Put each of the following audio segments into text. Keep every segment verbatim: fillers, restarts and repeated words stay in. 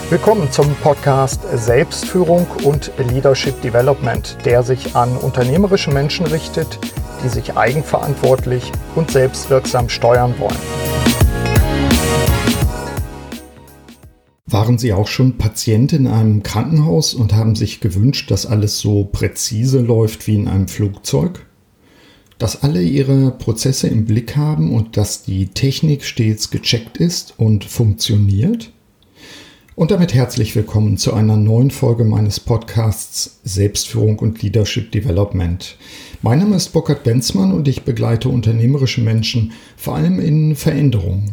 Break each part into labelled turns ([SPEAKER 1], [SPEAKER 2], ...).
[SPEAKER 1] Willkommen zum Podcast Selbstführung und Leadership Development, der sich an unternehmerische Menschen richtet, die sich eigenverantwortlich und selbstwirksam steuern wollen.
[SPEAKER 2] Waren Sie auch schon Patient in einem Krankenhaus und haben sich gewünscht, dass alles so präzise läuft wie in einem Flugzeug? Dass alle ihre Prozesse im Blick haben und dass die Technik stets gecheckt ist und funktioniert? Und damit herzlich willkommen zu einer neuen Folge meines Podcasts Selbstführung und Leadership Development. Mein Name ist Burkhard Benzmann und ich begleite unternehmerische Menschen vor allem in Veränderungen.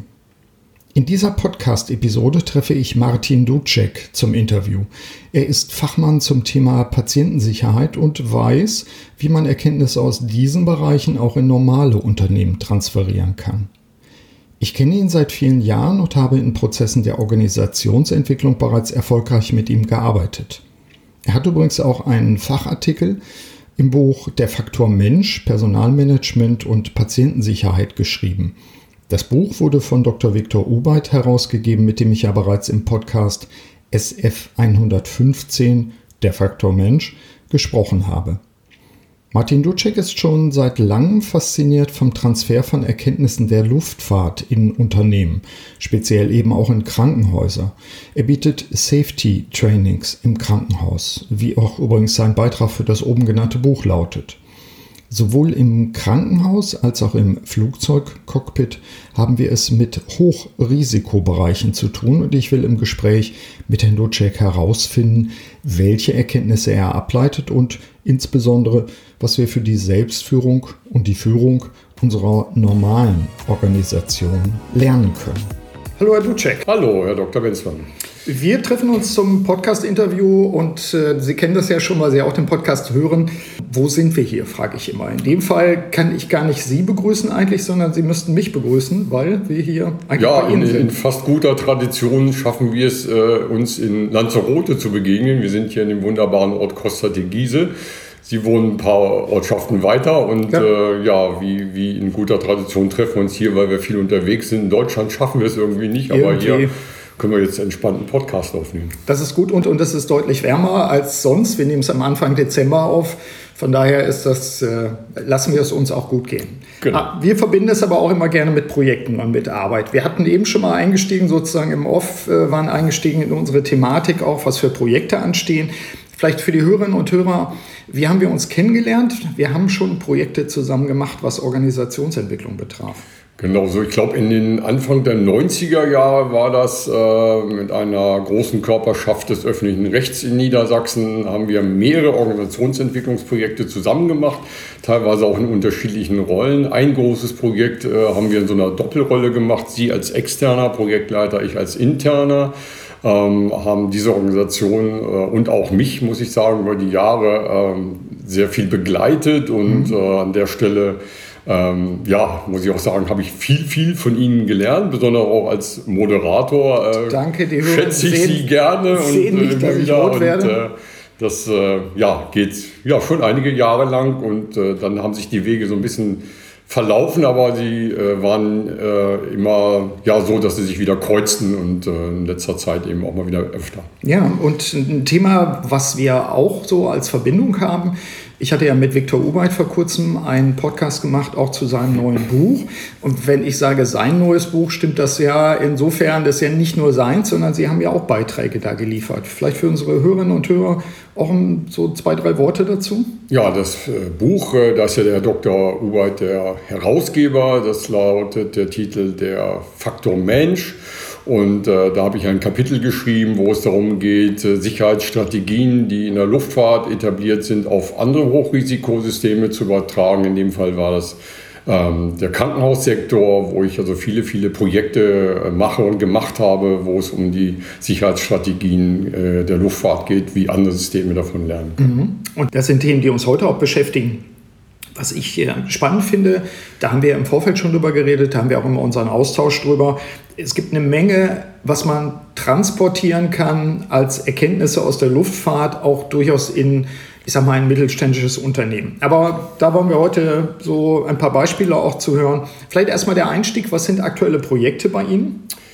[SPEAKER 2] In dieser Podcast-Episode treffe ich Martin Ducek zum Interview. Er ist Fachmann zum Thema Patientensicherheit und weiß, wie man Erkenntnisse aus diesen Bereichen auch in normale Unternehmen transferieren kann. Ich kenne ihn seit vielen Jahren und habe in Prozessen der Organisationsentwicklung bereits erfolgreich mit ihm gearbeitet. Er hat übrigens auch einen Fachartikel im Buch Der Faktor Mensch, Personalmanagement und Patientensicherheit geschrieben. Das Buch wurde von Doktor Viktor Ubeid herausgegeben, mit dem ich ja bereits im Podcast S F hundertfünfzehn, Der Faktor Mensch, gesprochen habe. Martin Ducek ist schon seit langem fasziniert vom Transfer von Erkenntnissen der Luftfahrt in Unternehmen, speziell eben auch in Krankenhäuser. Er bietet Safety Trainings im Krankenhaus, wie auch übrigens sein Beitrag für das oben genannte Buch lautet. Sowohl im Krankenhaus als auch im Flugzeugcockpit haben wir es mit Hochrisikobereichen zu tun und ich will im Gespräch mit Herrn Ducek herausfinden, welche Erkenntnisse er ableitet und insbesondere, was wir für die Selbstführung und die Führung unserer normalen Organisation lernen können.
[SPEAKER 1] Hallo Herr Ducek.
[SPEAKER 3] Hallo Herr Doktor Benzmann.
[SPEAKER 1] Wir treffen uns zum Podcast-Interview und äh, Sie kennen das ja schon, weil Sie auch den Podcast hören. Wo sind wir hier, frage ich immer. In dem Fall kann ich gar nicht Sie begrüßen eigentlich, sondern Sie müssten mich begrüßen, weil wir hier eigentlich
[SPEAKER 3] ja,
[SPEAKER 1] bei Ihnen
[SPEAKER 3] in,
[SPEAKER 1] sind.
[SPEAKER 3] in fast guter Tradition schaffen wir es, äh, uns in Lanzarote zu begegnen. Wir sind hier in dem wunderbaren Ort Costa Teguise. Sie wohnen ein paar Ortschaften weiter und ja, äh, ja wie, wie in guter Tradition treffen wir uns hier, weil wir viel unterwegs sind. In Deutschland schaffen wir es irgendwie nicht, aber irgendwie. Hier können wir jetzt entspannt einen Podcast aufnehmen.
[SPEAKER 1] Das ist gut und, und es ist deutlich wärmer als sonst. Wir nehmen es am Anfang Dezember auf. Von daher ist das, äh, lassen wir es uns auch gut gehen.
[SPEAKER 3] Genau.
[SPEAKER 1] Wir verbinden es aber auch immer gerne mit Projekten und mit Arbeit. Wir hatten eben schon mal eingestiegen, sozusagen im Off, äh, waren eingestiegen in unsere Thematik auch, was für Projekte anstehen. Vielleicht für die Hörerinnen und Hörer, wie haben wir uns kennengelernt? Wir haben schon Projekte zusammen gemacht, was Organisationsentwicklung betraf.
[SPEAKER 3] Genau so. Ich glaube, in den Anfang der neunziger Jahre war das äh, mit einer großen Körperschaft des öffentlichen Rechts in Niedersachsen, haben wir mehrere Organisationsentwicklungsprojekte zusammen gemacht, teilweise auch in unterschiedlichen Rollen. Ein großes Projekt äh, haben wir in so einer Doppelrolle gemacht, Sie als externer Projektleiter, ich als interner. Ähm, haben diese Organisation äh, und auch mich, muss ich sagen, über die Jahre ähm, sehr viel begleitet und mhm. äh, an der Stelle, ähm, ja, muss ich auch sagen, habe ich viel, viel von Ihnen gelernt, besonders auch als Moderator. Äh,
[SPEAKER 1] Danke, die
[SPEAKER 3] schätze ich
[SPEAKER 1] sehen,
[SPEAKER 3] Sie gerne
[SPEAKER 1] sehen
[SPEAKER 3] und
[SPEAKER 1] nicht,
[SPEAKER 3] äh,
[SPEAKER 1] dass ich
[SPEAKER 3] wieder
[SPEAKER 1] rot
[SPEAKER 3] und,
[SPEAKER 1] werde.
[SPEAKER 3] Äh, das äh, ja, geht ja schon einige Jahre lang und äh, dann haben sich die Wege so ein bisschen verlaufen, aber sie äh, waren äh, immer ja, so, dass sie sich wieder kreuzten und äh, in letzter Zeit eben auch mal wieder öfter.
[SPEAKER 1] Ja, und ein Thema, was wir auch so als Verbindung haben, ich hatte ja mit Viktor Ubeid vor kurzem einen Podcast gemacht, auch zu seinem neuen Buch. Und wenn ich sage sein neues Buch, stimmt das ja insofern, das ist ja nicht nur seins, sondern Sie haben ja auch Beiträge da geliefert. Vielleicht für unsere Hörerinnen und Hörer auch so zwei, drei Worte dazu?
[SPEAKER 3] Ja, das äh, Buch, äh, da ist ja der Doktor Ubeid der Herausgeber. Das lautet der Titel Der Faktor Mensch. Und äh, da habe ich ein Kapitel geschrieben, wo es darum geht, äh, Sicherheitsstrategien, die in der Luftfahrt etabliert sind, auf andere Hochrisikosysteme zu übertragen. In dem Fall war das ähm, der Krankenhaussektor, wo ich also viele, viele Projekte äh, mache und gemacht habe, wo es um die Sicherheitsstrategien äh, der Luftfahrt geht, wie andere Systeme davon lernen können.
[SPEAKER 1] Mhm. Und das sind Themen, die uns heute auch beschäftigen. Was ich äh, spannend finde, da haben wir im Vorfeld schon drüber geredet, da haben wir auch immer unseren Austausch drüber. Es gibt eine Menge, was man transportieren kann als Erkenntnisse aus der Luftfahrt, auch durchaus in, ich sag mal, ein mittelständisches Unternehmen. Aber da wollen wir heute so ein paar Beispiele auch zu hören. Vielleicht erstmal der Einstieg, was sind aktuelle Projekte bei Ihnen?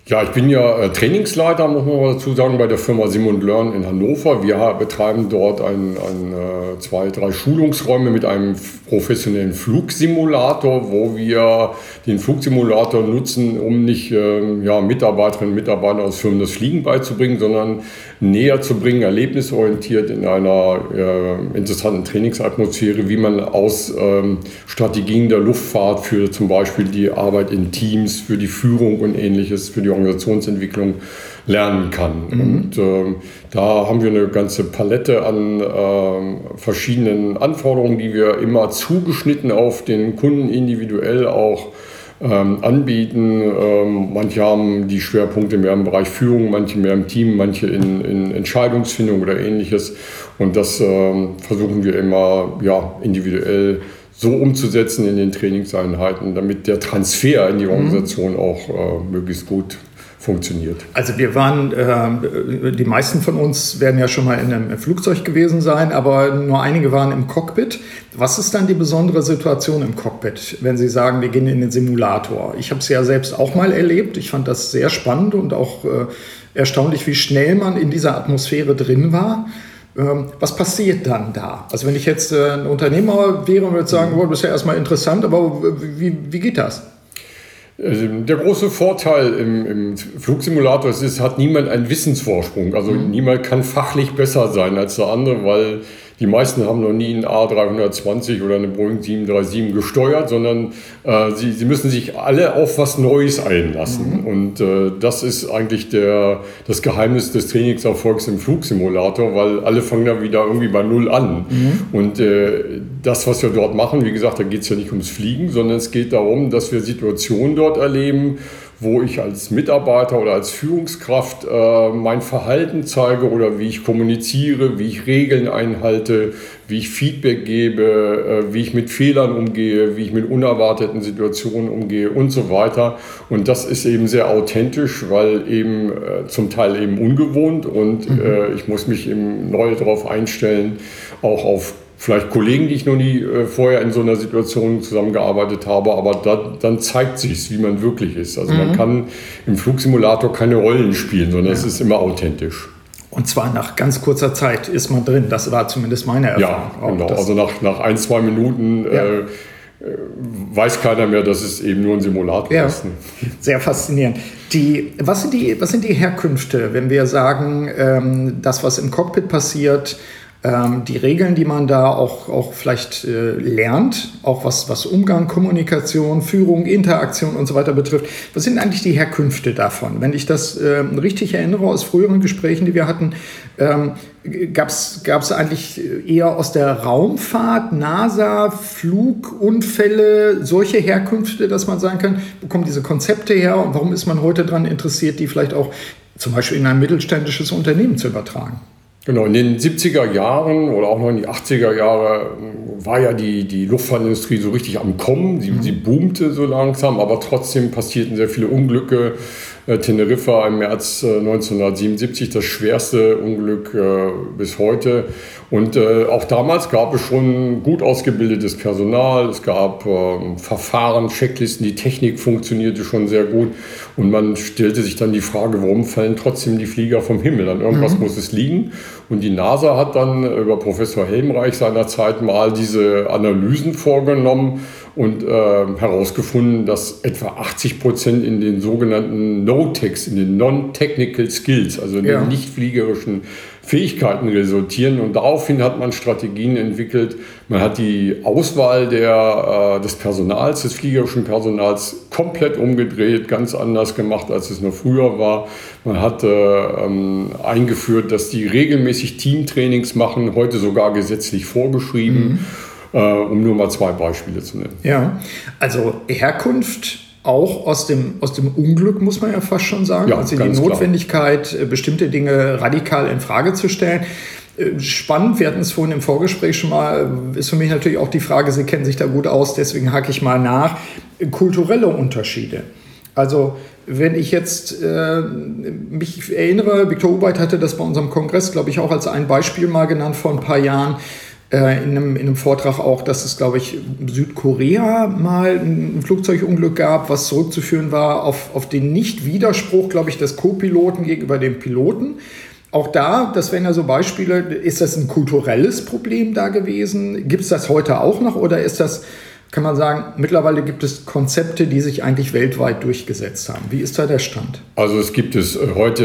[SPEAKER 3] Ja, ich bin ja äh, Trainingsleiter, muss man mal dazu sagen, bei der Firma Sim und Learn in Hannover. Wir betreiben dort ein, ein, äh, zwei, drei Schulungsräume mit einem professionellen Flugsimulator, wo wir den Flugsimulator nutzen, um nicht äh, ja, Mitarbeiterinnen und Mitarbeitern aus Firmen das Fliegen beizubringen, sondern näher zu bringen, erlebnisorientiert in einer äh, interessanten Trainingsatmosphäre, wie man aus ähm, Strategien der Luftfahrt für zum Beispiel die Arbeit in Teams, für die Führung und Ähnliches, für die Organisationsentwicklung lernen kann. Mhm. Und äh, da haben wir eine ganze Palette an äh, verschiedenen Anforderungen, die wir immer zugeschnitten auf den Kunden individuell auch Ähm, anbieten. Ähm, manche haben die Schwerpunkte mehr im Bereich Führung, manche mehr im Team, manche in, in Entscheidungsfindung oder Ähnliches. Und das ähm, versuchen wir immer ja, individuell so umzusetzen in den Trainingseinheiten, damit der Transfer in die Organisation mhm. auch äh, möglichst gut funktioniert.
[SPEAKER 1] Also wir waren, äh, die meisten von uns werden ja schon mal in einem Flugzeug gewesen sein, aber nur einige waren im Cockpit. Was ist dann die besondere Situation im Cockpit, wenn Sie sagen, wir gehen in den Simulator? Ich habe es ja selbst auch mal erlebt. Ich fand das sehr spannend und auch äh, erstaunlich, wie schnell man in dieser Atmosphäre drin war. Ähm, was passiert dann da? Also wenn ich jetzt äh, ein Unternehmer wäre und würde sagen, oh, das ist ja erstmal interessant, aber wie, wie geht das?
[SPEAKER 3] Also der große Vorteil im, im Flugsimulator ist, es hat niemand einen Wissensvorsprung. Also mhm. niemand kann fachlich besser sein als der andere, weil die meisten haben noch nie einen A drei zwanzig oder eine Boeing sieben drei sieben gesteuert, sondern äh, sie, sie müssen sich alle auf was Neues einlassen. Mhm. Und äh, das ist eigentlich der, das Geheimnis des Trainingserfolgs im Flugsimulator, weil alle fangen da wieder irgendwie bei Null an. Mhm. Und äh, das, was wir dort machen, wie gesagt, da geht es ja nicht ums Fliegen, sondern es geht darum, dass wir Situationen dort erleben, wo ich als Mitarbeiter oder als Führungskraft äh, mein Verhalten zeige oder wie ich kommuniziere, wie ich Regeln einhalte, wie ich Feedback gebe, äh, wie ich mit Fehlern umgehe, wie ich mit unerwarteten Situationen umgehe und so weiter. Und das ist eben sehr authentisch, weil eben äh, zum Teil eben ungewohnt und mhm. äh, ich muss mich eben neu darauf einstellen, auch auf vielleicht Kollegen, die ich noch nie äh, vorher in so einer Situation zusammengearbeitet habe, aber da, dann zeigt sich, wie man wirklich ist. Also mhm. man kann im Flugsimulator keine Rollen spielen, sondern ja. es ist immer authentisch.
[SPEAKER 1] Und zwar nach ganz kurzer Zeit ist man drin. Das war zumindest meine Erfahrung.
[SPEAKER 3] Ja, genau. Also nach, nach ein, zwei Minuten ja. äh, weiß keiner mehr, dass es eben nur ein Simulator
[SPEAKER 1] ja.
[SPEAKER 3] ist.
[SPEAKER 1] Sehr faszinierend. Die, was, sind die, was sind die Herkünfte, wenn wir sagen, ähm, das, was im Cockpit passiert, die Regeln, die man da auch, auch vielleicht äh, lernt, auch was, was Umgang, Kommunikation, Führung, Interaktion und so weiter betrifft. Was sind eigentlich die Herkünfte davon? Wenn ich das äh, richtig erinnere aus früheren Gesprächen, die wir hatten, ähm, gab es eigentlich eher aus der Raumfahrt, NASA, Flugunfälle, solche Herkünfte, dass man sagen kann, wo kommen diese Konzepte her und warum ist man heute daran interessiert, die vielleicht auch zum Beispiel in ein mittelständisches Unternehmen zu übertragen?
[SPEAKER 3] Genau, in den siebziger Jahren oder auch noch in die achtziger Jahre war ja die, die Luftfahrtindustrie so richtig am Kommen. Sie, mhm. sie boomte so langsam, aber trotzdem passierten sehr viele Unglücke. Äh, Teneriffa im März äh, neunzehnhundertsiebenundsiebzig, das schwerste Unglück äh, bis heute. Und äh, auch damals gab es schon gut ausgebildetes Personal, es gab äh, Verfahren, Checklisten, die Technik funktionierte schon sehr gut. Und man stellte sich dann die Frage, warum fallen trotzdem die Flieger vom Himmel? An irgendwas mhm. muss es liegen. Und die NASA hat dann über Professor Helmreich seinerzeit mal diese Analysen vorgenommen und äh, herausgefunden, dass etwa achtzig Prozent in den sogenannten No-Techs, in den Non-Technical Skills, also in ja. den nicht fliegerischen Fähigkeiten resultieren. Und daraufhin hat man Strategien entwickelt. Man hat die Auswahl der, äh, des Personals, des fliegerischen Personals komplett umgedreht, ganz anders gemacht, als es noch früher war. Man hat äh, ähm, eingeführt, dass die regelmäßig Teamtrainings machen, heute sogar gesetzlich vorgeschrieben, mhm. äh, um nur mal zwei Beispiele zu nennen.
[SPEAKER 1] Ja, also Herkunft auch aus dem, aus dem Unglück, muss man ja fast schon sagen. Ja, also die Notwendigkeit, klar. bestimmte Dinge radikal in Frage zu stellen. Spannend, wir hatten es vorhin im Vorgespräch schon mal, ist für mich natürlich auch die Frage, Sie kennen sich da gut aus, deswegen hake ich mal nach, kulturelle Unterschiede. Also wenn ich jetzt äh, mich erinnere, Viktor Uweit hatte das bei unserem Kongress, glaube ich, auch als ein Beispiel mal genannt vor ein paar Jahren. äh, in, einem, in einem Vortrag auch, dass es, glaube ich, Südkorea mal ein Flugzeugunglück gab, was zurückzuführen war auf, auf den Nicht-Widerspruch, glaube ich, des Co-Piloten gegenüber dem Piloten. Auch da, das wären ja so Beispiele, ist das ein kulturelles Problem da gewesen? Gibt es das heute auch noch oder ist das, kann man sagen, mittlerweile gibt es Konzepte, die sich eigentlich weltweit durchgesetzt haben? Wie ist da der Stand?
[SPEAKER 3] Also es gibt es heute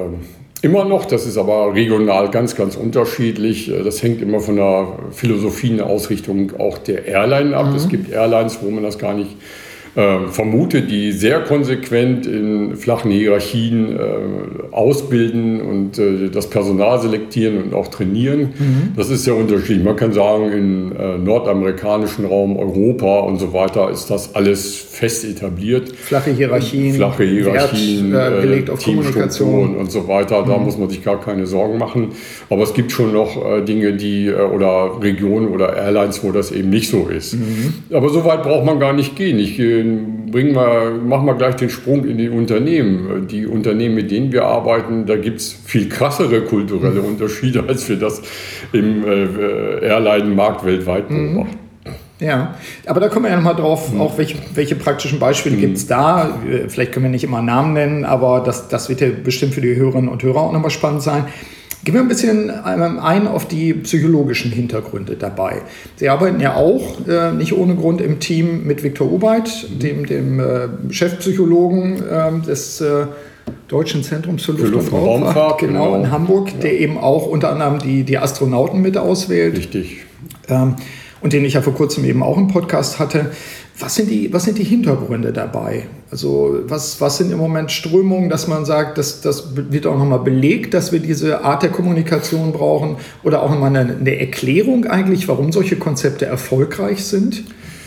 [SPEAKER 3] äh, immer noch, das ist aber regional ganz, ganz unterschiedlich. Das hängt immer von der Philosophie und der Ausrichtung auch der Airline ab. Mhm. Es gibt Airlines, wo man das gar nicht Äh, vermute, die sehr konsequent in flachen Hierarchien äh, ausbilden und äh, das Personal selektieren und auch trainieren. Mhm. Das ist sehr unterschiedlich. Man kann sagen, im äh, nordamerikanischen Raum, Europa und so weiter ist das alles fest etabliert.
[SPEAKER 1] Flache Hierarchien,
[SPEAKER 3] flache Hierarchien,
[SPEAKER 1] Wert, äh, gelegt auf Kommunikation
[SPEAKER 3] und so weiter. Da mhm. muss man sich gar keine Sorgen machen. Aber es gibt schon noch äh, Dinge, die äh, oder Regionen oder Airlines, wo das eben nicht so ist. Mhm. Aber so weit braucht man gar nicht gehen. Ich äh, Bringen wir, machen wir gleich den Sprung in die Unternehmen. Die Unternehmen, mit denen wir arbeiten, da gibt es viel krassere kulturelle Unterschiede, als wir das im äh, Airline-Markt weltweit beobachten.
[SPEAKER 1] Ja, aber da kommen wir ja nochmal drauf, mhm. auch welche, welche praktischen Beispiele mhm. gibt es da. Vielleicht können wir nicht immer Namen nennen, aber das, das wird ja bestimmt für die Hörerinnen und Hörer auch nochmal spannend sein. Gehen wir ein bisschen ein auf die psychologischen Hintergründe dabei. Sie arbeiten ja auch äh, nicht ohne Grund im Team mit Viktor Ubaid, mhm. dem, dem äh, Chefpsychologen äh, des äh, Deutschen Zentrums für Luft- und Raumfahrt, genau, genau, in Hamburg, ja. der eben auch unter anderem die, die Astronauten mit auswählt.
[SPEAKER 3] Richtig.
[SPEAKER 1] Ähm, und den ich ja vor kurzem eben auch im Podcast hatte. Was sind die, was sind die Hintergründe dabei? Also was, was sind im Moment Strömungen, dass man sagt, das, das wird auch nochmal belegt, dass wir diese Art der Kommunikation brauchen oder auch nochmal eine, eine Erklärung eigentlich, warum solche Konzepte erfolgreich sind?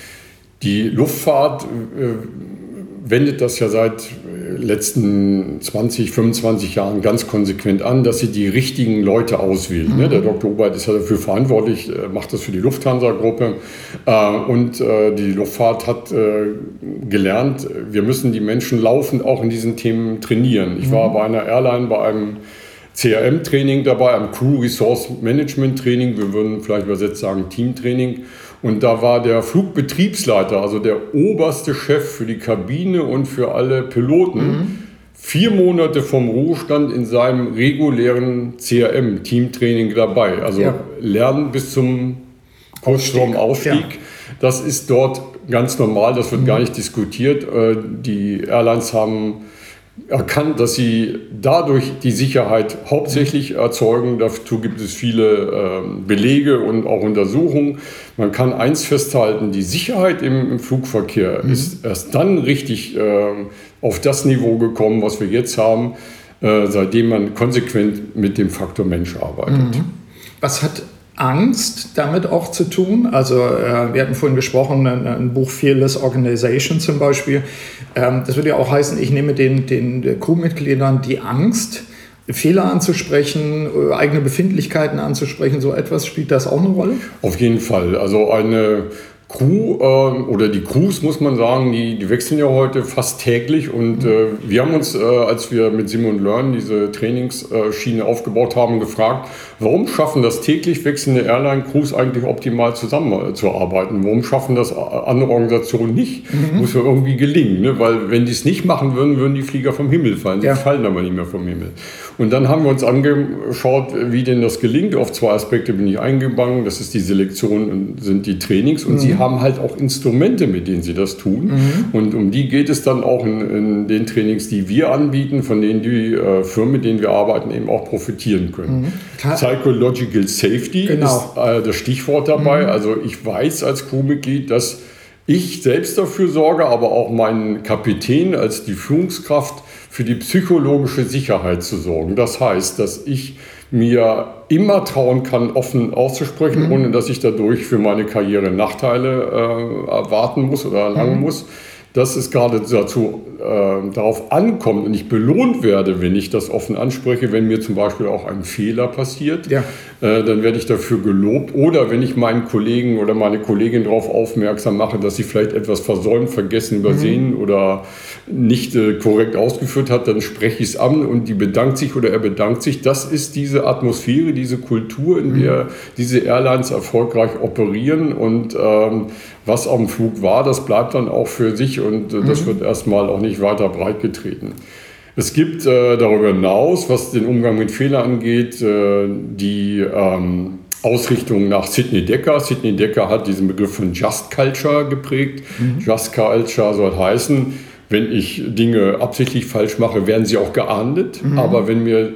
[SPEAKER 3] Die Luftfahrt äh, wendet das ja seit letzten zwanzig, fünfundzwanzig Jahren ganz konsequent an, dass sie die richtigen Leute auswählen. Mhm. Der Doktor Ubaid ist ja dafür verantwortlich, macht das für die Lufthansa-Gruppe. Und die Luftfahrt hat gelernt, wir müssen die Menschen laufend auch in diesen Themen trainieren. Ich war bei einer Airline, bei einem C R M-Training dabei, einem Crew Resource Management Training, wir würden vielleicht übersetzt sagen Teamtraining. Und da war der Flugbetriebsleiter, also der oberste Chef für die Kabine und für alle Piloten, mhm. vier Monate vom Ruhestand in seinem regulären C R M-Teamtraining dabei. Also ja. Lernen bis zum kurz vorm Aufstieg. Ja. Das ist dort ganz normal, das wird mhm. gar nicht diskutiert. Die Airlines haben erkannt, dass sie dadurch die Sicherheit hauptsächlich erzeugen. Dazu gibt es viele äh, Belege und auch Untersuchungen. Man kann eins festhalten, die Sicherheit im, im Flugverkehr mhm. ist erst dann richtig äh, auf das Niveau gekommen, was wir jetzt haben, äh, seitdem man konsequent mit dem Faktor Mensch arbeitet. Mhm.
[SPEAKER 1] Was hat Angst damit auch zu tun? Also äh, wir hatten vorhin gesprochen, ein, ein Buch Fearless Organization zum Beispiel. Ähm, das würde ja auch heißen, ich nehme den, den Crewmitgliedern die Angst, Fehler anzusprechen, äh, eigene Befindlichkeiten anzusprechen. So etwas, spielt das auch eine Rolle?
[SPEAKER 3] Auf jeden Fall. Also eine Crew äh, oder die Crews, muss man sagen, die, die wechseln ja heute fast täglich und äh, wir haben uns, äh, als wir mit Simon Learn diese Trainingsschiene aufgebaut haben, gefragt, warum schaffen das täglich wechselnde Airline-Crews eigentlich optimal zusammenzuarbeiten? Warum schaffen das andere Organisationen nicht? Mhm. Muss ja irgendwie gelingen, ne? Weil wenn die es nicht machen würden, würden die Flieger vom Himmel fallen. Die ja. fallen aber nicht mehr vom Himmel. Und dann haben wir uns angeschaut, wie denn das gelingt. Auf zwei Aspekte bin ich eingegangen. Das ist die Selektion und sind die Trainings. Und mhm. sie haben halt auch Instrumente, mit denen sie das tun. Mhm. Und um die geht es dann auch in, in den Trainings, die wir anbieten, von denen die äh, Firmen, mit denen wir arbeiten, eben auch profitieren können. Mhm. Psychological Safety genau. ist äh, das Stichwort dabei. Mhm. Also ich weiß als Crewmitglied, dass ich selbst dafür sorge, aber auch mein Kapitän als die Führungskraft für die psychologische Sicherheit zu sorgen. Das heißt, dass ich mir immer trauen kann, offen auszusprechen, mhm. ohne dass ich dadurch für meine Karriere Nachteile äh, erwarten muss oder erlangen mhm. muss. dass es gerade dazu äh, darauf ankommt und ich belohnt werde, wenn ich das offen anspreche, wenn mir zum Beispiel auch ein Fehler passiert,
[SPEAKER 1] ja.
[SPEAKER 3] äh, dann werde ich dafür gelobt. Oder wenn ich meinen Kollegen oder meine Kollegin darauf aufmerksam mache, dass sie vielleicht etwas versäumt, vergessen, übersehen mhm. oder nicht äh, korrekt ausgeführt hat, dann spreche ich es an und die bedankt sich oder er bedankt sich. Das ist diese Atmosphäre, diese Kultur, in mhm. der diese Airlines erfolgreich operieren und ähm, was am Flug war, das bleibt dann auch für sich und äh, mhm. das wird erstmal auch nicht weiter breitgetreten. Es gibt äh, darüber hinaus, was den Umgang mit Fehlern angeht, äh, die ähm, Ausrichtung nach Sidney Dekker. Sidney Dekker hat diesen Begriff von Just Culture geprägt. Mhm. Just Culture soll heißen, wenn ich Dinge absichtlich falsch mache, werden sie auch geahndet. Mhm. Aber wenn mir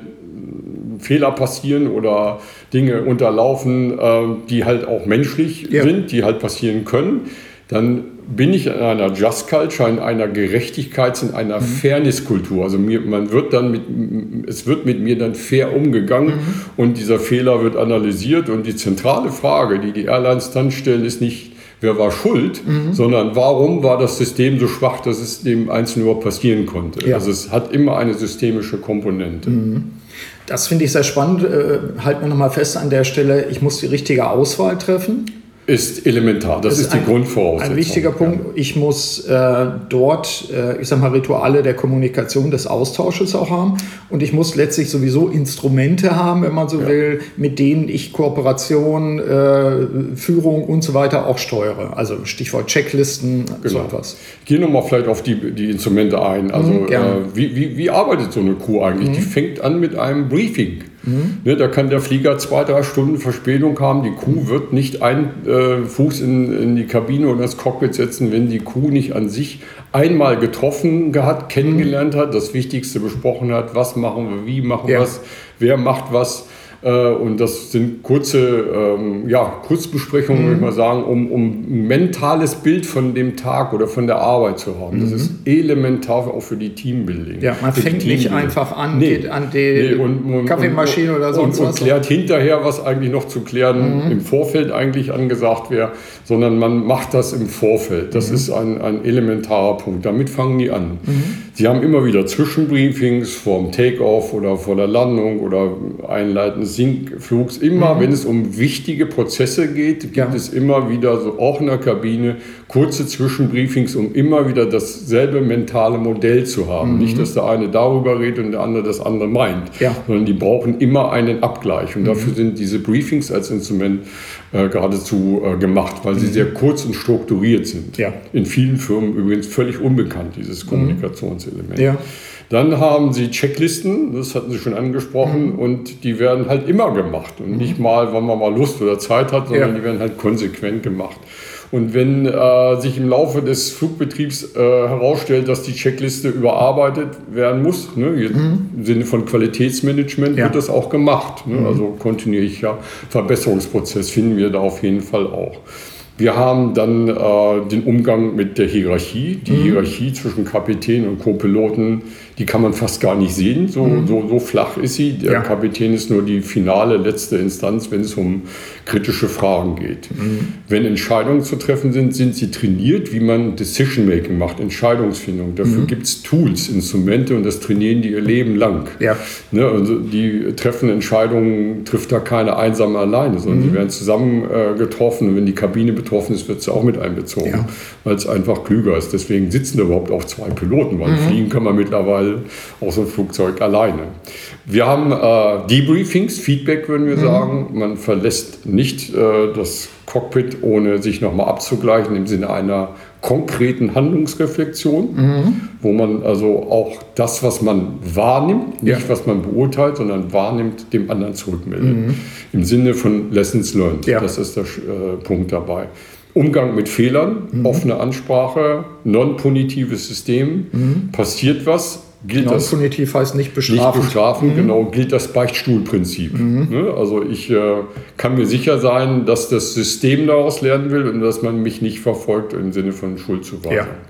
[SPEAKER 3] Fehler passieren oder Dinge unterlaufen, äh, die halt auch menschlich ja. sind, die halt passieren können, dann bin ich in einer Just Culture, in einer Gerechtigkeits-, in einer mhm. Fairness-Kultur. Also mir, man wird dann mit, es wird mit mir dann fair umgegangen mhm. und dieser Fehler wird analysiert. Und die zentrale Frage, die die Airlines dann stellen, ist nicht, wer war schuld, mhm. sondern warum war das System so schwach, dass es dem Einzelnen überhaupt passieren konnte. Ja. Also es hat immer eine systemische Komponente.
[SPEAKER 1] Mhm. Das finde ich sehr spannend. Äh, halten wir nochmal fest an der Stelle, ich muss die richtige Auswahl treffen.
[SPEAKER 3] Ist elementar, das, das ist die ein, Grundvoraussetzung.
[SPEAKER 1] Ein wichtiger Punkt, ja. Ich muss äh, dort, äh, ich sag mal, Rituale der Kommunikation, des Austausches auch haben und ich muss letztlich sowieso Instrumente haben, wenn man so ja. will, mit denen ich Kooperation, äh, Führung und so weiter auch steuere. Also Stichwort Checklisten, genau. so etwas.
[SPEAKER 3] Ich gehe nochmal vielleicht auf die, die Instrumente ein. Also mhm, äh, wie, wie, wie arbeitet so eine Crew eigentlich? Mhm. Die fängt an mit einem Briefing. Mhm. Ne, da kann der Flieger zwei, drei Stunden Verspätung haben. Die Crew wird nicht einen äh, Fuß in, in die Kabine oder das Cockpit setzen, wenn die Crew nicht an sich einmal getroffen hat, kennengelernt hat, das Wichtigste besprochen hat, was machen wir, wie machen wir ja. was, wer macht was. Und das sind kurze ähm, ja, Kurzbesprechungen, mhm. würde ich mal sagen, um, um ein mentales Bild von dem Tag oder von der Arbeit zu haben. Mhm. Das ist elementar auch für die Teambuilding.
[SPEAKER 1] Ja, man fängt nicht einfach an, nee. geht an die nee, und, und, Kaffeemaschine
[SPEAKER 3] und,
[SPEAKER 1] oder sonst
[SPEAKER 3] und,
[SPEAKER 1] was.
[SPEAKER 3] Und klärt hinterher, was eigentlich noch zu klären mhm. im Vorfeld eigentlich angesagt wäre, sondern man macht das im Vorfeld. Das mhm. ist ein, ein elementarer Punkt. Damit fangen die an. Mhm. Sie haben immer wieder Zwischenbriefings vorm Take-off oder vor der Landung oder einleitendes Sinkflugs. Immer, mhm. wenn es um wichtige Prozesse geht, gibt ja. es immer wieder, so auch in der Kabine, kurze Zwischenbriefings, um immer wieder dasselbe mentale Modell zu haben. Mhm. Nicht, dass der eine darüber redet und der andere das andere meint, ja. sondern die brauchen immer einen Abgleich. Und mhm. dafür sind diese Briefings als Instrument äh, geradezu äh, gemacht, weil sie mhm. sehr kurz und strukturiert sind. Ja. In vielen Firmen übrigens völlig unbekannt, dieses Kommunikationselement. Ja. Dann haben sie Checklisten, das hatten Sie schon angesprochen, mhm. und die werden halt immer gemacht. Und mhm. nicht mal, wann man mal Lust oder Zeit hat, sondern ja. die werden halt konsequent gemacht. Und wenn äh, sich im Laufe des Flugbetriebs äh, herausstellt, dass die Checkliste überarbeitet werden muss, ne, mhm. im Sinne von Qualitätsmanagement, ja. wird das auch gemacht. Ne? Mhm. Also kontinuierlicher Verbesserungsprozess finden wir da auf jeden Fall auch. Wir haben dann äh, den Umgang mit der Hierarchie. Die mhm. Hierarchie zwischen Kapitän und Co-Piloten, die kann man fast gar nicht sehen. So, mhm. so, so flach ist sie. Der ja. Kapitän ist nur die finale, letzte Instanz, wenn es um kritische Fragen geht. Mhm. Wenn Entscheidungen zu treffen sind, sind sie trainiert, wie man Decision-Making macht, Entscheidungsfindung. Dafür mhm. gibt es Tools, Instrumente und das trainieren die ihr Leben lang. Ja. Ne, also die treffen Entscheidungen, trifft da keine einsame alleine, sondern mhm. sie werden zusammen äh, getroffen. Und wenn die Kabine betroffen ist, wird sie auch mit einbezogen, ja. weil es einfach klüger ist. Deswegen sitzen da überhaupt auch zwei Piloten, weil mhm. fliegen kann man mittlerweile aus dem Flugzeug alleine. Wir haben äh, Debriefings, Feedback würden wir mhm. sagen. Man verlässt nicht äh, das Cockpit, ohne sich nochmal abzugleichen, im Sinne einer konkreten Handlungsreflexion, mhm. wo man also auch das, was man wahrnimmt, nicht ja. was man beurteilt, sondern wahrnimmt, dem anderen zurückmeldet. Mhm. Im Sinne von Lessons learned. Ja. Das ist der äh, Punkt dabei. Umgang mit Fehlern, mhm. offene Ansprache, non-punitives System. Mhm. Passiert was, gilt das.
[SPEAKER 1] Non-punitiv heißt nicht bestrafen.
[SPEAKER 3] Nicht bestrafen, mhm. genau, gilt das Beichtstuhlprinzip. Mhm. Ne? Also ich äh, kann mir sicher sein, dass das System daraus lernen will und dass man mich nicht verfolgt im Sinne von Schuldzuweisung. Ja.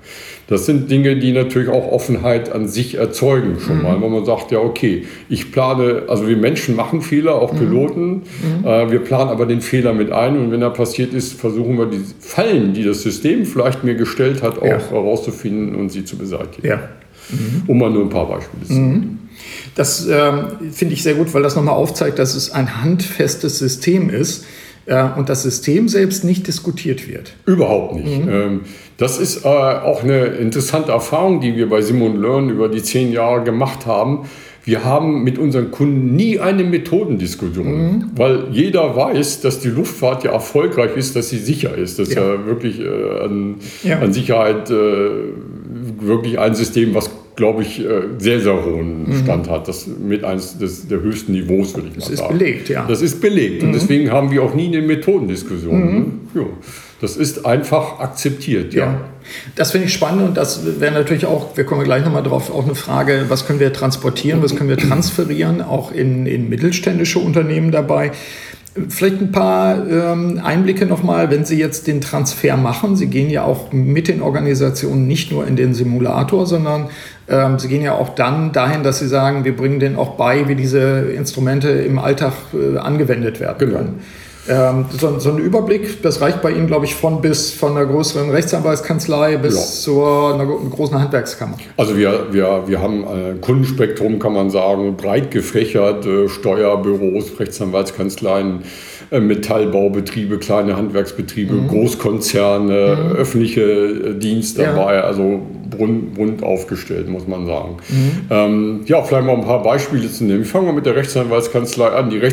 [SPEAKER 3] Das sind Dinge, die natürlich auch Offenheit an sich erzeugen schon mhm. mal, wenn man sagt, ja okay, ich plane, also wir Menschen machen Fehler, auch Piloten, mhm. äh, wir planen aber den Fehler mit ein und wenn er passiert ist, versuchen wir die Fallen, die das System vielleicht mir gestellt hat, auch ja. herauszufinden und sie zu beseitigen.
[SPEAKER 1] Ja. Mhm.
[SPEAKER 3] Um mal nur ein paar Beispiele zu nennen. Mhm.
[SPEAKER 1] Das ähm, finde ich sehr gut, weil das nochmal aufzeigt, dass es ein handfestes System ist äh, und das System selbst nicht diskutiert wird.
[SPEAKER 3] Überhaupt nicht. Mhm. Ähm, das ist äh, auch eine interessante Erfahrung, die wir bei Simon Learn über die zehn Jahre gemacht haben. Wir haben mit unseren Kunden nie eine Methodendiskussion, mhm. weil jeder weiß, dass die Luftfahrt ja erfolgreich ist, dass sie sicher ist. Das ist ja, ja wirklich äh, an, ja. an Sicherheit äh, wirklich ein System, was, glaube ich, sehr, sehr hohen Stand mhm. hat. Das mit eines des, der höchsten Niveaus, würde ich mal
[SPEAKER 1] das
[SPEAKER 3] sagen.
[SPEAKER 1] Das ist belegt, ja.
[SPEAKER 3] Das ist belegt. Mhm. Und deswegen haben wir auch nie eine Methodendiskussion. Mhm. Ja. Das ist einfach akzeptiert, ja.
[SPEAKER 1] ja. Das finde ich spannend und das wäre natürlich auch, wir kommen gleich nochmal drauf, auch eine Frage, was können wir transportieren, was können wir transferieren, auch in, in mittelständische Unternehmen dabei. Vielleicht ein paar ähm, Einblicke nochmal, wenn Sie jetzt den Transfer machen. Sie gehen ja auch mit den Organisationen nicht nur in den Simulator, sondern ähm, Sie gehen ja auch dann dahin, dass Sie sagen, wir bringen denen auch bei, wie diese Instrumente im Alltag äh, angewendet werden
[SPEAKER 3] genau.
[SPEAKER 1] können. Ähm, so, so ein Überblick, das reicht bei Ihnen, glaube ich, von bis von einer größeren Rechtsanwaltskanzlei bis ja. zur einer großen Handwerkskammer.
[SPEAKER 3] Also wir, wir, wir haben ein Kundenspektrum, kann man sagen, breit gefächert, äh, Steuerbüros, Rechtsanwaltskanzleien, äh, Metallbaubetriebe, kleine Handwerksbetriebe, mhm. Großkonzerne, mhm. öffentliche äh, Dienste ja. dabei, also bunt, bunt aufgestellt, muss man sagen. Mhm. Ähm, ja, vielleicht mal ein paar Beispiele zu nehmen. Wir fangen mal mit der Rechtsanwaltskanzlei an. Die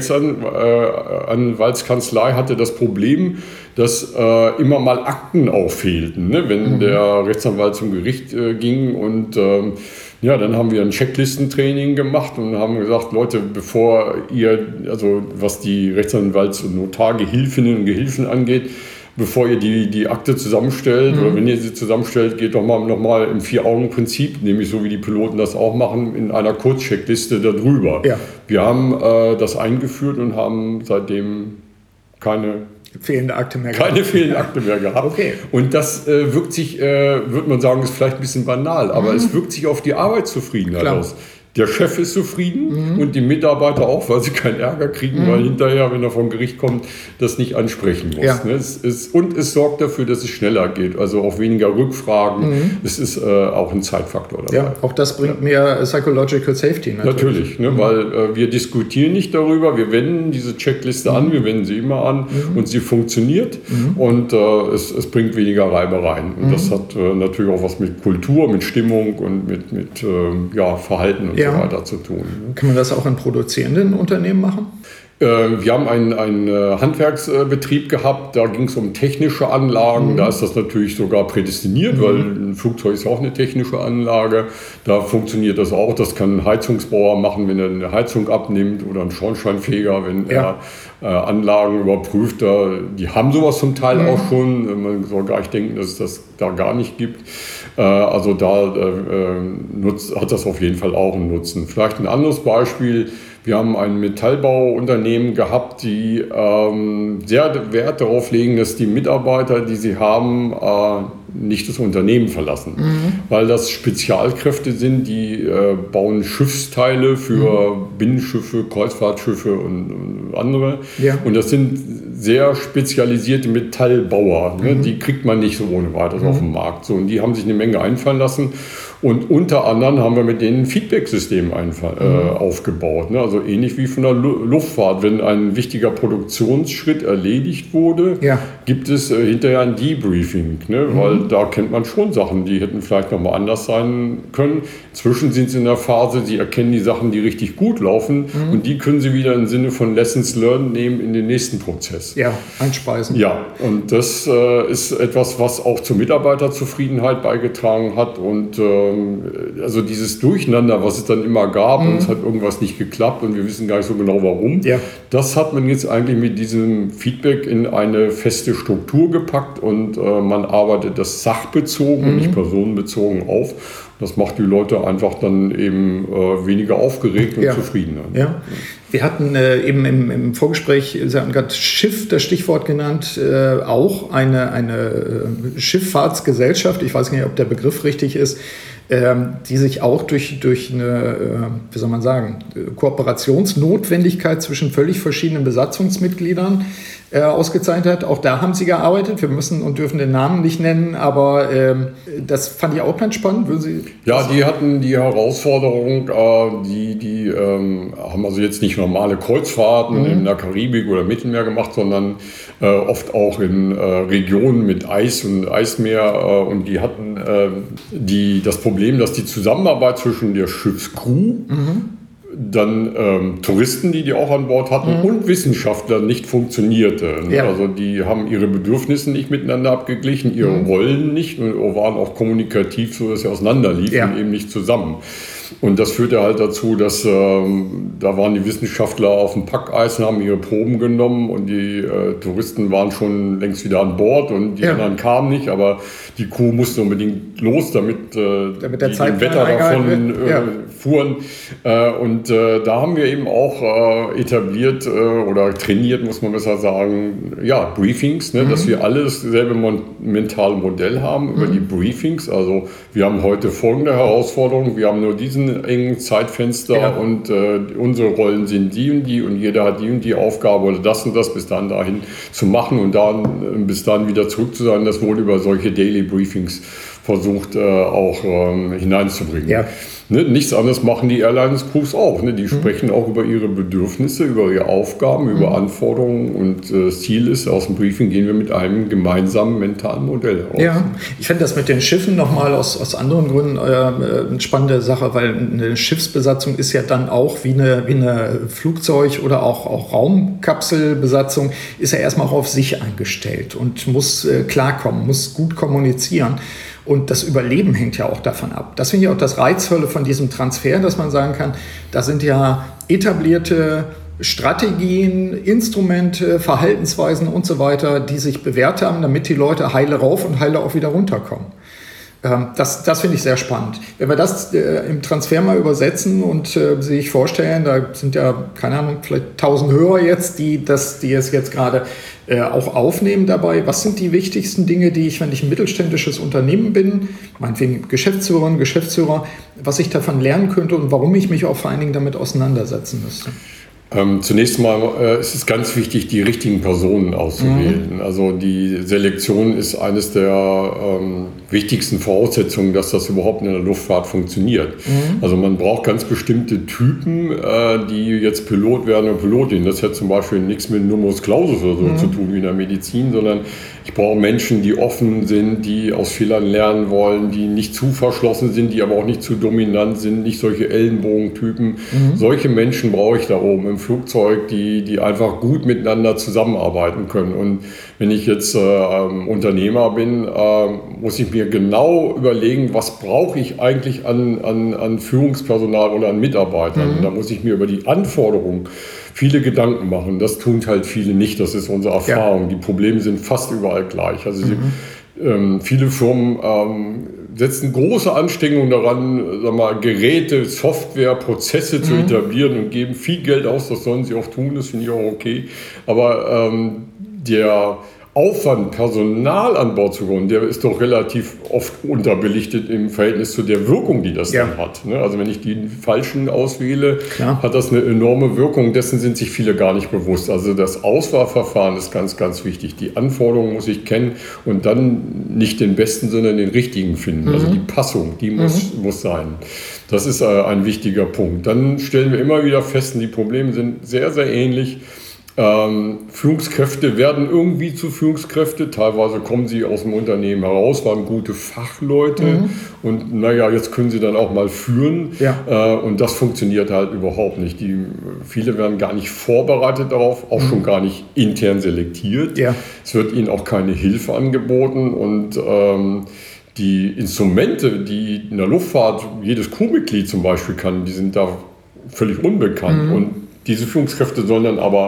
[SPEAKER 3] Rechtsanwaltskanzlei hatte das Problem, dass äh, immer mal Akten auch fehlten, ne? Wenn mhm. der Rechtsanwalt zum Gericht äh, ging. Und ähm, ja, dann haben wir ein Checklistentraining gemacht und haben gesagt, Leute, bevor ihr, also was die Rechtsanwalts- und Notargehilfinnen und Gehilfen angeht, bevor ihr die, die Akte zusammenstellt, mhm. oder wenn ihr sie zusammenstellt, geht doch mal nochmal im Vier-Augen-Prinzip, nämlich so wie die Piloten das auch machen, in einer Kurzcheckliste darüber. Ja. Wir haben äh, das eingeführt und haben seitdem keine
[SPEAKER 1] fehlende Akte mehr
[SPEAKER 3] gehabt. Keine fehlende Akte mehr gehabt.
[SPEAKER 1] Okay.
[SPEAKER 3] Und das äh, wirkt sich, äh, würde man sagen, ist vielleicht ein bisschen banal, aber mhm. es wirkt sich auf die Arbeitszufriedenheit Klar. aus. Der Chef ist zufrieden mhm. und die Mitarbeiter auch, weil sie keinen Ärger kriegen, mhm. weil hinterher, wenn er vom Gericht kommt, das nicht ansprechen muss. Ja. Ne? Es ist, und es sorgt dafür, dass es schneller geht, also auch weniger Rückfragen. Mhm. Es ist äh, auch ein Zeitfaktor dabei.
[SPEAKER 1] Ja, auch das bringt ja. mehr Psychological Safety natürlich.
[SPEAKER 3] Natürlich, ne? mhm. weil äh, wir diskutieren nicht darüber, wir wenden diese Checkliste mhm. an, wir wenden sie immer an mhm. und sie funktioniert mhm. und äh, es, es bringt weniger Reibereien. Und mhm. das hat äh, natürlich auch was mit Kultur, mit Stimmung und mit, mit äh, ja, Verhalten und ja. so weiter zu tun.
[SPEAKER 1] Kann man das auch in produzierenden Unternehmen machen?
[SPEAKER 3] Wir haben einen, einen Handwerksbetrieb gehabt, da ging es um technische Anlagen, mhm. da ist das natürlich sogar prädestiniert, mhm. weil ein Flugzeug ist auch eine technische Anlage, da funktioniert das auch, das kann ein Heizungsbauer machen, wenn er eine Heizung abnimmt oder ein Schornsteinfeger, wenn ja. er äh, Anlagen überprüft, da, die haben sowas zum Teil mhm. auch schon, man soll gar nicht denken, dass es das da gar nicht gibt, äh, also da äh, nutzt, hat das auf jeden Fall auch einen Nutzen. Vielleicht ein anderes Beispiel. Wir haben ein Metallbauunternehmen gehabt, die ähm, sehr Wert darauf legen, dass die Mitarbeiter, die sie haben, äh, nicht das Unternehmen verlassen. Mhm. Weil das Spezialkräfte sind, die äh, bauen Schiffsteile für mhm. Binnenschiffe, Kreuzfahrtschiffe und, und andere. Ja. Und das sind sehr spezialisierte Metallbauer. Ne? Mhm. Die kriegt man nicht so ohne weiteres mhm. auf dem Markt. So, und die haben sich eine Menge einfallen lassen. Und unter anderem haben wir mit denen ein Feedback-System einfall, äh, mhm. aufgebaut. Ne? Also ähnlich wie von der Lu- Luftfahrt. Wenn ein wichtiger Produktionsschritt erledigt wurde, ja. gibt es äh, hinterher ein Debriefing. Ne? Mhm. Weil da kennt man schon Sachen, die hätten vielleicht nochmal anders sein können. Inzwischen sind sie in der Phase, sie erkennen die Sachen, die richtig gut laufen. Mhm. Und die können sie wieder im Sinne von Lessons Learned nehmen in den nächsten Prozess.
[SPEAKER 1] Ja, einspeisen.
[SPEAKER 3] Ja, und das äh, ist etwas, was auch zur Mitarbeiterzufriedenheit beigetragen hat. Und äh, also dieses Durcheinander, was es dann immer gab mhm. und es hat irgendwas nicht geklappt und wir wissen gar nicht so genau warum, ja. das hat man jetzt eigentlich mit diesem Feedback in eine feste Struktur gepackt und äh, man arbeitet das sachbezogen mhm. und nicht personenbezogen auf Das macht die Leute einfach dann eben äh, weniger aufgeregt und
[SPEAKER 1] ja.
[SPEAKER 3] zufriedener.
[SPEAKER 1] Ja. Wir hatten äh, eben im, im Vorgespräch, Sie hatten gerade Schiff, das Stichwort genannt, äh, auch eine, eine äh, Schifffahrtsgesellschaft, ich weiß nicht, ob der Begriff richtig ist, äh, die sich auch durch, durch eine, äh, wie soll man sagen, Kooperationsnotwendigkeit zwischen völlig verschiedenen Besatzungsmitgliedern äh, ausgezeichnet hat. Auch da haben Sie gearbeitet. Wir müssen und dürfen den Namen nicht nennen, aber äh, das fand ich auch ganz spannend. Würden Sie
[SPEAKER 3] ja, die hatten die Herausforderung, äh, die, die ähm, haben also jetzt nicht normale Kreuzfahrten mhm. in der Karibik oder Mittelmeer gemacht, sondern äh, oft auch in äh, Regionen mit Eis und Eismeer. Äh, und die hatten äh, die, das Problem, dass die Zusammenarbeit zwischen der Schiffscrew, mhm. dann ähm, Touristen, die die auch an Bord hatten, mhm. und Wissenschaftler nicht funktionierte. Ja. Also die haben ihre Bedürfnisse nicht miteinander abgeglichen, ihre mhm. Rollen nicht und waren auch kommunikativ so, dass sie auseinanderliefen, ja. eben nicht zusammen. Und das führte halt dazu, dass ähm, da waren die Wissenschaftler auf dem Packeis und haben ihre Proben genommen und die äh, Touristen waren schon längst wieder an Bord und die ja. anderen kamen nicht, aber die Crew musste unbedingt los, damit, äh, damit der die dem Wetter davon äh, ja. fuhren. Äh, und äh, da haben wir eben auch äh, etabliert äh, oder trainiert, muss man besser sagen, ja, Briefings, ne, mhm. dass wir alle dasselbe mentale Modell haben über mhm. die Briefings. Also wir haben heute folgende Herausforderung, wir haben nur diesen engen Zeitfenster ja. und äh, unsere Rollen sind die und die und jeder hat die und die Aufgabe oder das und das bis dann dahin zu machen und dann bis dann wieder zurück zu sein. Das wurde über solche Daily Briefings versucht äh, auch ähm, hineinzubringen. Ja. Ne, nichts anderes machen die Airlines-Crews auch. Ne? Die mhm. sprechen auch über ihre Bedürfnisse, über ihre Aufgaben, mhm. über Anforderungen und äh, das Ziel ist, aus dem Briefing gehen wir mit einem gemeinsamen mentalen Modell raus.
[SPEAKER 1] Ja, ich finde das mit den Schiffen nochmal aus, aus anderen Gründen äh, eine spannende Sache, weil eine Schiffsbesatzung ist ja dann auch wie eine, wie eine Flugzeug- oder auch, auch Raumkapselbesatzung, ist ja erstmal auch auf sich eingestellt und muss äh, klarkommen, muss gut kommunizieren. Und das Überleben hängt ja auch davon ab. Das finde ich auch das Reizvolle von diesem Transfer, dass man sagen kann, da sind ja etablierte Strategien, Instrumente, Verhaltensweisen und so weiter, die sich bewährt haben, damit die Leute heile rauf und heile auch wieder runterkommen. Das, das finde ich sehr spannend. Wenn wir das äh, im Transfer mal übersetzen und äh, sich vorstellen, da sind ja, keine Ahnung, vielleicht tausend Hörer jetzt, die, das, die es jetzt gerade äh, auch aufnehmen dabei. Was sind die wichtigsten Dinge, die ich, wenn ich ein mittelständisches Unternehmen bin, meinetwegen Geschäftsführerin, Geschäftsführer, was ich davon lernen könnte und warum ich mich auch vor allen Dingen damit auseinandersetzen müsste?
[SPEAKER 3] Ähm, zunächst mal äh, ist es ganz wichtig, die richtigen Personen auszuwählen. Mhm. Also die Selektion ist eines der ähm, wichtigsten Voraussetzungen, dass das überhaupt in der Luftfahrt funktioniert. Mhm. Also man braucht ganz bestimmte Typen, äh, die jetzt Pilot werden und Pilotin. Das hat zum Beispiel nichts mit Numerus Clausus oder so mhm. zu tun wie in der Medizin, sondern ich brauche Menschen, die offen sind, die aus Fehlern lernen wollen, die nicht zu verschlossen sind, die aber auch nicht zu dominant sind, nicht solche Ellenbogentypen. Mhm. Solche Menschen brauche ich da oben im Flugzeug, die, die einfach gut miteinander zusammenarbeiten können. Und wenn ich jetzt äh, Unternehmer bin, äh, muss ich mir genau überlegen, was brauche ich eigentlich an, an, an Führungspersonal oder an Mitarbeitern. Mhm. Und da muss ich mir über die Anforderungen viele Gedanken machen. Das tun halt viele nicht, das ist unsere Erfahrung. Ja. Die Probleme sind fast überall gleich. Also sie, mhm. ähm, viele Firmen ähm, setzen große Anstrengungen daran, sag mal, Geräte, Software, Prozesse mhm. zu etablieren und geben viel Geld aus. Das sollen sie auch tun, das finde ich auch okay. Aber ähm, der Aufwand, Personal an Bord zu holen, der ist doch relativ oft unterbelichtet im Verhältnis zu der Wirkung, die das ja. dann hat. Also wenn ich die falschen auswähle, Klar. hat das eine enorme Wirkung. Dessen sind sich viele gar nicht bewusst. Also das Auswahlverfahren ist ganz, ganz wichtig. Die Anforderungen muss ich kennen und dann nicht den besten, sondern den richtigen finden. Mhm. Also die Passung, die muss, mhm. muss sein. Das ist ein wichtiger Punkt. Dann stellen wir immer wieder fest, die Probleme sind sehr, sehr ähnlich. Ähm, Führungskräfte werden irgendwie zu Führungskräfte, teilweise kommen sie aus dem Unternehmen heraus, waren gute Fachleute mhm. und naja, jetzt können sie dann auch mal führen ja. äh, und das funktioniert halt überhaupt nicht. Die, viele werden gar nicht vorbereitet darauf, auch mhm. schon gar nicht intern selektiert. Ja. Es wird ihnen auch keine Hilfe angeboten und ähm, die Instrumente, die in der Luftfahrt jedes Crewmitglied zum Beispiel kann, die sind da völlig unbekannt mhm. und diese Führungskräfte sollen dann aber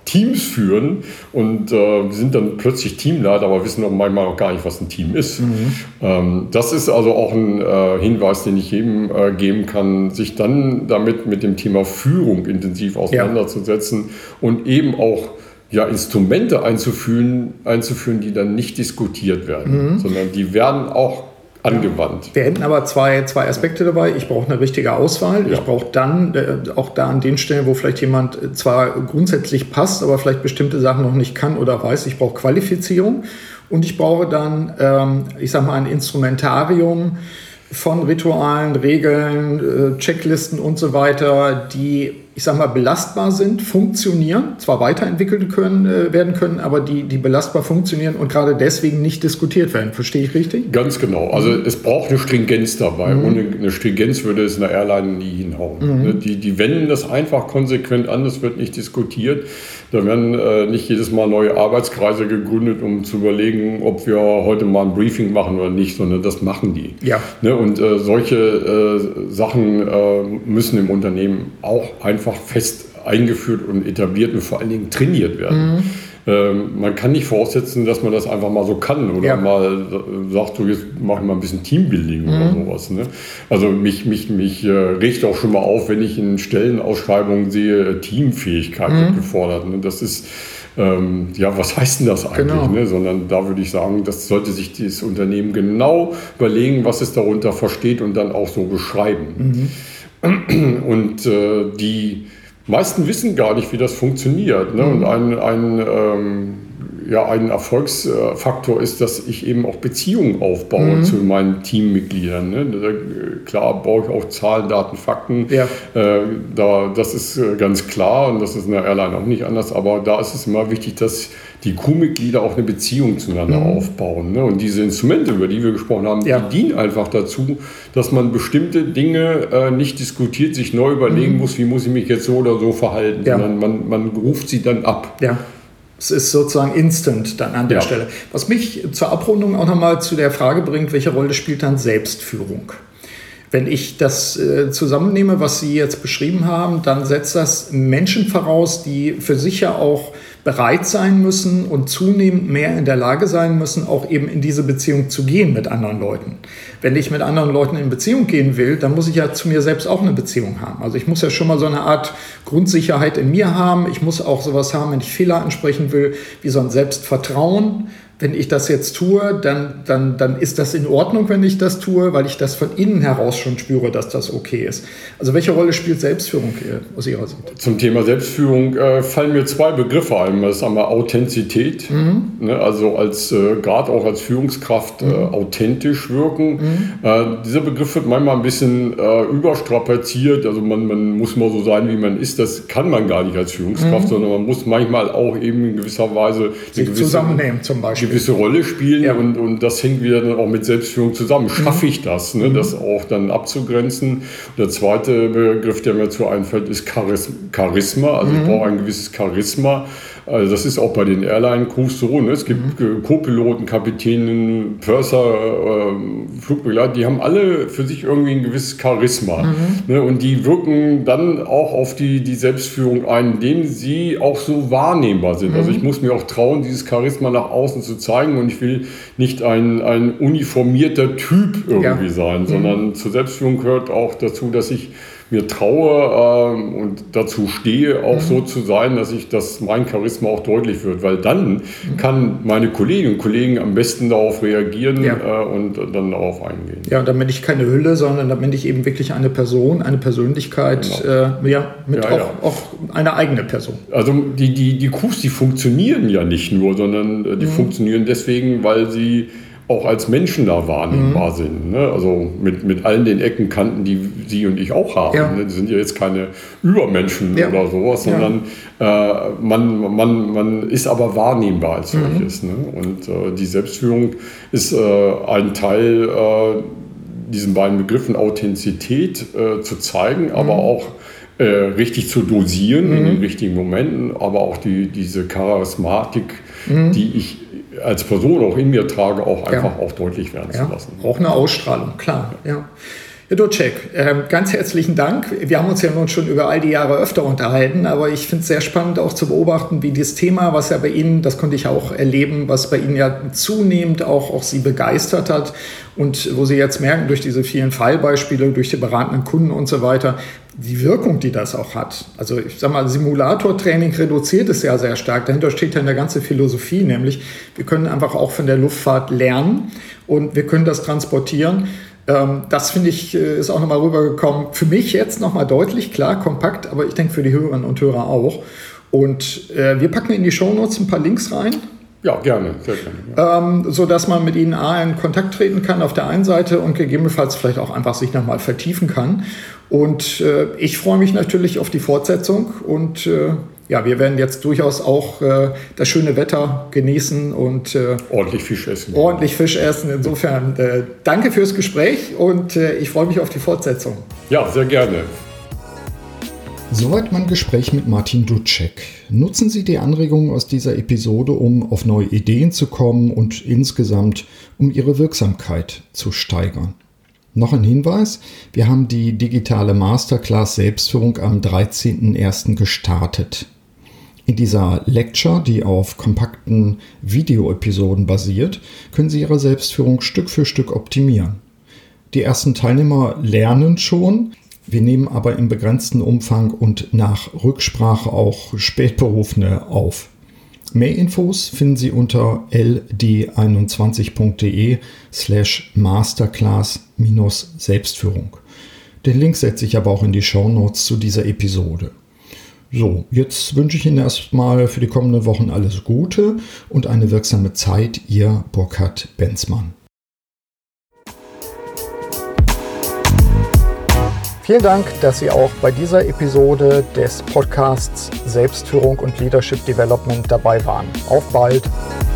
[SPEAKER 3] Teams führen und äh, sind dann plötzlich Teamleiter, aber wissen auch manchmal auch gar nicht, was ein Team ist. Mhm. Ähm, das ist also auch ein äh, Hinweis, den ich jedem äh, geben kann, sich dann damit mit dem Thema Führung intensiv auseinanderzusetzen ja. und eben auch ja, Instrumente einzuführen, einzuführen, die dann nicht diskutiert werden, mhm. sondern die werden auch angewandt.
[SPEAKER 1] Wir hätten aber zwei, zwei Aspekte dabei. Ich brauche eine richtige Auswahl. Ja. Ich brauche dann, äh, auch da an den Stellen, wo vielleicht jemand zwar grundsätzlich passt, aber vielleicht bestimmte Sachen noch nicht kann oder weiß, ich brauche Qualifizierung. Und ich brauche dann, ähm, ich sag mal, ein Instrumentarium von Ritualen, Regeln, äh, Checklisten und so weiter, die, ich sag mal, belastbar sind, funktionieren, zwar weiterentwickelt können, äh, werden können, aber die, die belastbar funktionieren und gerade deswegen nicht diskutiert werden. Verstehe ich richtig?
[SPEAKER 3] Ganz genau. Also mhm. es braucht eine Stringenz dabei. Mhm. Ohne eine Stringenz würde es in der Airline nie hinhauen. Mhm. Die, die wenden das einfach konsequent an, das wird nicht diskutiert. Da werden äh, nicht jedes Mal neue Arbeitskreise gegründet, um zu überlegen, ob wir heute mal ein Briefing machen oder nicht, sondern das machen die.
[SPEAKER 1] Ja.
[SPEAKER 3] Ne? Und äh, solche äh, Sachen äh, müssen im Unternehmen auch einfach fest eingeführt und etabliert und vor allen Dingen trainiert werden. Mhm. Ähm, man kann nicht voraussetzen, dass man das einfach mal so kann oder ja. mal sagt, so jetzt mache ich mal ein bisschen Teambuilding mhm. oder sowas. Ne? Also mich, mich, mich äh, regt auch schon mal auf, wenn ich in Stellenausschreibungen sehe, Teamfähigkeit mhm. wird gefordert. Ne? Das ist Ähm, ja, was heißt denn das eigentlich? Genau. Ne? Sondern da würde ich sagen, das sollte sich dieses Unternehmen genau überlegen, was es darunter versteht und dann auch so beschreiben. Mhm. Und äh, die meisten wissen gar nicht, wie das funktioniert. Ne? Mhm. Und ein, ein, ähm, ja, ein Erfolgsfaktor ist, dass ich eben auch Beziehungen aufbaue mhm. zu meinen Teammitgliedern. Ne? Klar baue ich auch Zahlen, Daten, Fakten. Ja. Äh, da, das ist ganz klar und das ist in der Airline auch nicht anders. Aber da ist es immer wichtig, dass die Crewmitglieder auch eine Beziehung zueinander mhm. aufbauen. Ne? Und diese Instrumente, über die wir gesprochen haben, ja. die dienen einfach dazu, dass man bestimmte Dinge äh, nicht diskutiert, sich neu überlegen mhm. muss, wie muss ich mich jetzt so oder so verhalten, ja. sondern man, man ruft sie dann ab.
[SPEAKER 1] Ja. Es ist sozusagen instant dann an der ja. Stelle. Was mich zur Abrundung auch nochmal zu der Frage bringt, welche Rolle spielt dann Selbstführung? Wenn ich das äh, zusammennehme, was Sie jetzt beschrieben haben, dann setzt das Menschen voraus, die für sich ja auch bereit sein müssen und zunehmend mehr in der Lage sein müssen, auch eben in diese Beziehung zu gehen mit anderen Leuten. Wenn ich mit anderen Leuten in Beziehung gehen will, dann muss ich ja zu mir selbst auch eine Beziehung haben. Also ich muss ja schon mal so eine Art Grundsicherheit in mir haben. Ich muss auch sowas haben, wenn ich Fehler ansprechen will, wie so ein Selbstvertrauen. Wenn ich das jetzt tue, dann, dann, dann ist das in Ordnung, wenn ich das tue, weil ich das von innen heraus schon spüre, dass das okay ist. Also welche Rolle spielt Selbstführung aus Ihrer Sicht?
[SPEAKER 3] Zum Thema Selbstführung äh, fallen mir zwei Begriffe ein. Das ist einmal Authentizität, mhm. ne, also als äh, gerade auch als Führungskraft mhm. äh, authentisch wirken. Mhm. Äh, dieser Begriff wird manchmal ein bisschen äh, überstrapaziert. Also man, man muss mal so sein, wie man ist. Das kann man gar nicht als Führungskraft, mhm. sondern man muss manchmal auch eben in gewisser Weise
[SPEAKER 1] sich gewisse, zusammennehmen zum Beispiel.
[SPEAKER 3] gewisse Rolle spielen ja. und, und das hängt wieder dann auch mit Selbstführung zusammen. Schaffe ich das, ne, mhm. das auch dann abzugrenzen? Der zweite Begriff, der mir dazu einfällt, ist Charisma. Also mhm. ich brauche ein gewisses Charisma. Also das ist auch bei den Airline-Crews so. Ne? Es gibt mhm. Co-Piloten, Kapitänen, Purser, äh, Flugbegleiter, die haben alle für sich irgendwie ein gewisses Charisma. Mhm. Ne? Und die wirken dann auch auf die, die Selbstführung ein, indem sie auch so wahrnehmbar sind. Mhm. Also ich muss mir auch trauen, dieses Charisma nach außen zu zeigen und ich will nicht ein, ein uniformierter Typ irgendwie ja. sein, sondern mhm. zur Selbstführung gehört auch dazu, dass ich mir traue ähm, und dazu stehe, auch mhm. so zu sein, dass ich, dass mein Charisma auch deutlich wird, weil dann mhm. kann meine Kolleginnen und Kollegen am besten darauf reagieren ja. äh, und dann darauf eingehen.
[SPEAKER 1] Ja, und dann bin ich keine Hülle, sondern dann bin ich eben wirklich eine Person, eine Persönlichkeit, genau. äh, ja, mit ja, auch, ja. auch eine eigene Person.
[SPEAKER 3] Also die, die, die Crews, die funktionieren ja nicht nur, sondern äh, die mhm. funktionieren deswegen, weil sie auch als Menschen da wahrnehmbar mhm. sind. Ne? Also mit, mit allen den Ecken, Kanten, die Sie und ich auch haben. Ja. Ne? Die sind ja jetzt keine Übermenschen ja. oder sowas, sondern ja. äh, man, man, man ist aber wahrnehmbar als solches. Mhm. Ne? Und äh, die Selbstführung ist äh, ein Teil, äh, diesen beiden Begriffen Authentizität äh, zu zeigen, mhm. aber auch äh, richtig zu dosieren mhm. in den richtigen Momenten, aber auch die, diese Charismatik, mhm. die ich als Person auch in mir trage, auch einfach ja. auch deutlich werden
[SPEAKER 1] ja.
[SPEAKER 3] zu lassen.
[SPEAKER 1] Auch eine Ausstrahlung, klar. Ja. Herr Dutzschek, äh, ganz herzlichen Dank. Wir haben uns ja nun schon über all die Jahre öfter unterhalten, aber ich finde es sehr spannend auch zu beobachten, wie dieses Thema, was ja bei Ihnen, das konnte ich auch erleben, was bei Ihnen ja zunehmend auch, auch Sie begeistert hat und wo Sie jetzt merken, durch diese vielen Fallbeispiele, durch die beratenden Kunden und so weiter, die Wirkung, die das auch hat. Also ich sag mal, Simulatortraining reduziert es ja sehr stark. Dahinter steht ja eine ganze Philosophie, nämlich wir können einfach auch von der Luftfahrt lernen und wir können das transportieren. Das, finde ich, ist auch nochmal rübergekommen. Für mich jetzt nochmal deutlich, klar, kompakt, aber ich denke für die Hörerinnen und Hörer auch. Und äh, wir packen in die Shownotes ein paar Links rein.
[SPEAKER 3] Ja, gerne, sehr gerne. Ja.
[SPEAKER 1] Ähm, sodass man mit Ihnen A in Kontakt treten kann auf der einen Seite und gegebenenfalls vielleicht auch einfach sich nochmal vertiefen kann. Und äh, ich freue mich natürlich auf die Fortsetzung und äh, ja, wir werden jetzt durchaus auch äh, das schöne Wetter genießen und äh,
[SPEAKER 3] ordentlich Fisch essen.
[SPEAKER 1] Ordentlich Fisch essen. Insofern äh, danke fürs Gespräch und äh, ich freue mich auf die Fortsetzung.
[SPEAKER 3] Ja, sehr gerne.
[SPEAKER 2] Soweit mein Gespräch mit Martin Dutzschek. Nutzen Sie die Anregungen aus dieser Episode, um auf neue Ideen zu kommen und insgesamt um Ihre Wirksamkeit zu steigern. Noch ein Hinweis, wir haben die digitale Masterclass Selbstführung am dreizehnten ersten gestartet. In dieser Lecture, die auf kompakten Videoepisoden basiert, können Sie Ihre Selbstführung Stück für Stück optimieren. Die ersten Teilnehmer lernen schon, wir nehmen aber im begrenzten Umfang und nach Rücksprache auch Spätberufene auf. Mehr Infos finden Sie unter l d einundzwanzig punkt de slash masterclass minus Selbstführung. Den Link setze ich aber auch in die Shownotes zu dieser Episode. So, jetzt wünsche ich Ihnen erstmal für die kommenden Wochen alles Gute und eine wirksame Zeit. Ihr Burkhard Benzmann.
[SPEAKER 1] Vielen Dank, dass Sie auch bei dieser Episode des Podcasts Selbstführung und Leadership Development dabei waren. Auf bald!